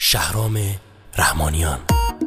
شهرام رحمانیان.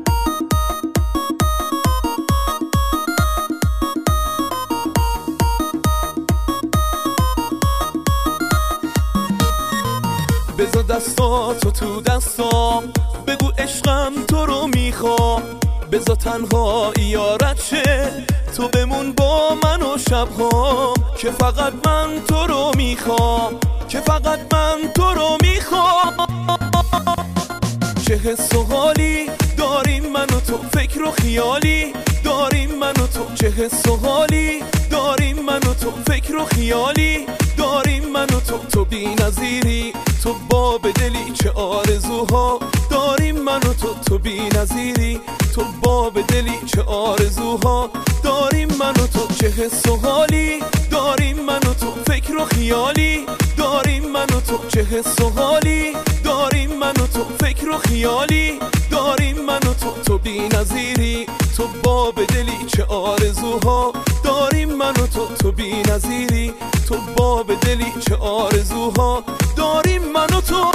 بذار دستاتو تو دستام، بگو عشقم تو رو میخوام. بذار تنها یارت شه، تو بمون با من و شبهام. که فقط من تو رو میخوام، که فقط من تو رو میخوام. چه حس و حالی داریم من و تو، فکر و خیالی داریم من و تو. چه حس و حالی داریم من و تو، فکر و خیالی داریم من و تو. تو بی نظیری، تو باب دلی، چه آرزوها داریم من و تو. تو بی نظیری، تو باب دلی، چه آرزوها داریم من و تو. چه حس و حالی داریم من و تو، فکر و خیالی داریم من و تو. چه حس و حالی داریم من و تو، فکر و خیالی داریم من و تو. تو بی نظیری، تو باب دلی، چه آرزوها داریم من و تو. تو بی نظیری، تو باب دلی، چه آرزوها داریم من و تو.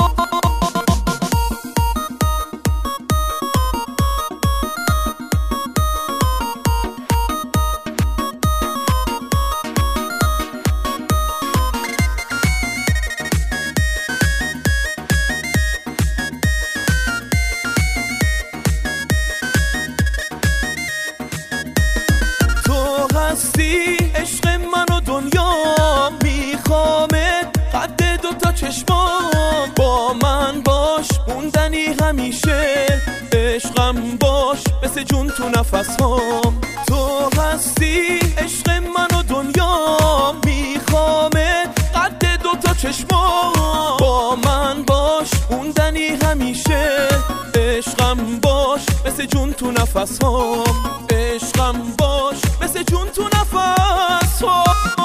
هستی عشق من و دنیا، میخوامت قد دوتا چشمام. با من باش موندنی همیشه، عشقم باش مثل جون تو نفسام. تو هستی عشق من و دنیا، میخوامت قد دوتا چشمام. با من باش موندنی همیشه، عشقم باش مثل جون تو نفسام. عشقم باش مثل جون تو نفسام.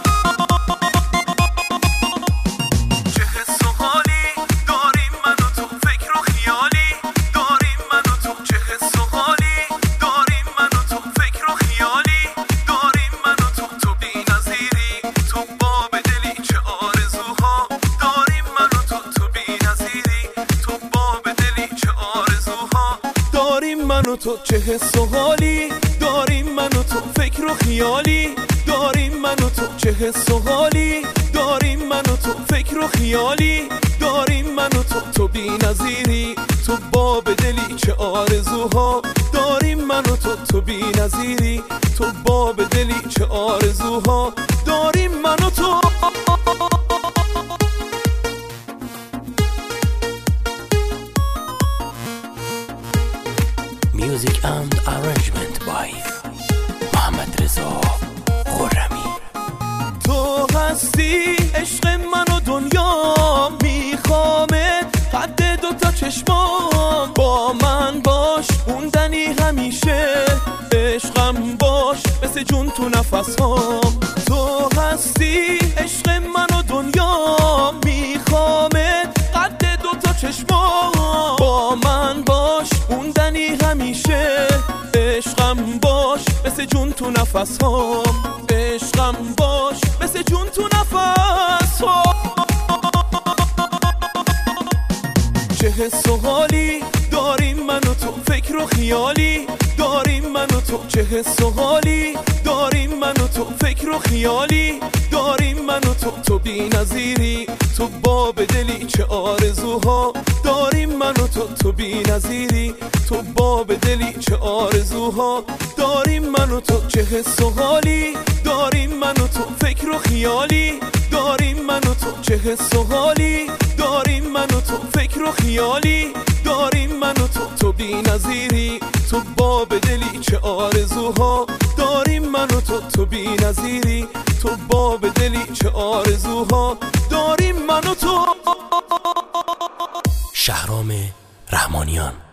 چه حس و حالی داریم من و تو، فکر و خیالی داریم من و تو. چه حس و حالی داریم من و تو، فکر و خیالی داریم من و تو. تو بی نظیری، تو باب دلی، چه آرزوها داریم من و تو. تو بی نظیری، تو باب دلی، چه آرزوها داریم من و تو. چه حس و حالی داریم من و تو، فکر و خیالی داریم من و تو. چه حس و حالی داریم من و تو، فکر و خیالی داریم من و تو. تو بی نظیری، تو باب دلی، چه آرزوها داریم من و تو. تو بی نظیری، تو باب دلی، چه آرزوها داریم من و تو. Music and arrangement by محمد رضا خرمی. تو هستی عشق من و دنیا، میخوامت قد دوتا چشمام. با من باش موندنی همیشه، عشقم باش مثل جون تو نفسام. تو هستی عشق من و دنیا، میخوامت قد دوتا چشمام. با من باش موندنی همیشه، عشقم باش مثل جون تو نفسام. عشقم باش مثل جون تو نفسام. چه حس و حالی داریم من و تو، فکر و خیالی داریم من و تو. چه حس و حالی داریم من و تو، فکر و خیالی داریم من و تو. تو بی نظیری، تو باب دلی، چه آرزوها داریم من و تو. تو بی نظیری، تو باب دلی، چه آرزوها داریم من و تو. چه حس و حالی داریم من و تو، فکر و خیالی داریم من و تو. چه حس و حالی داریم من و تو، فکر و خیالی داریم من و تو. تو بی نظیری، تو باب دلی، چه آرزوها داریم من و تو. تو بی نظیری، تو باب دلی، چه آرزوها داریم من و تو. شهرام رحمانیان.